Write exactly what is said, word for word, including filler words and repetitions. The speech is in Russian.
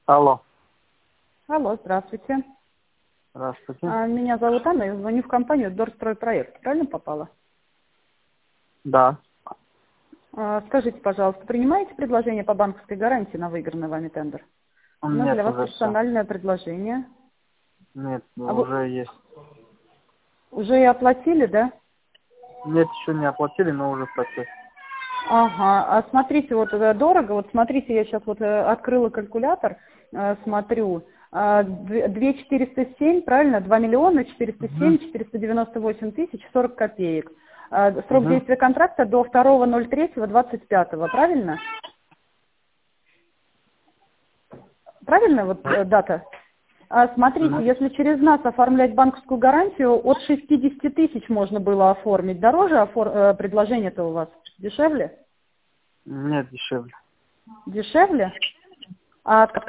Алло. Алло, здравствуйте. Здравствуйте. А, Меня зовут Анна, я звоню в компанию Дорстройпроект. Правильно попала? Да. А, Скажите, пожалуйста, принимаете предложение по банковской гарантии на выигранный вами тендер? У нас Нет, для вас уже все. персональное предложение. Нет, А вы уже есть. уже и оплатили, да? Нет, еще не оплатили, но уже в процессе. Ага, а смотрите, вот э, дорого, вот смотрите, я сейчас вот э, открыла калькулятор, э, смотрю, а, две тысячи четыреста семь, правильно, два миллиона четыреста семь четыреста девяносто восемь тысяч сорок копеек. А, Срок Угу. действия контракта до второго ноль третьего двадцать пятого, правильно? Правильно вот э, дата? А, смотрите, если через нас оформлять банковскую гарантию, от шестидесяти тысяч можно было оформить. Дороже офор- э, предложение-то у вас? Дешевле? Нет, дешевле. Дешевле? А от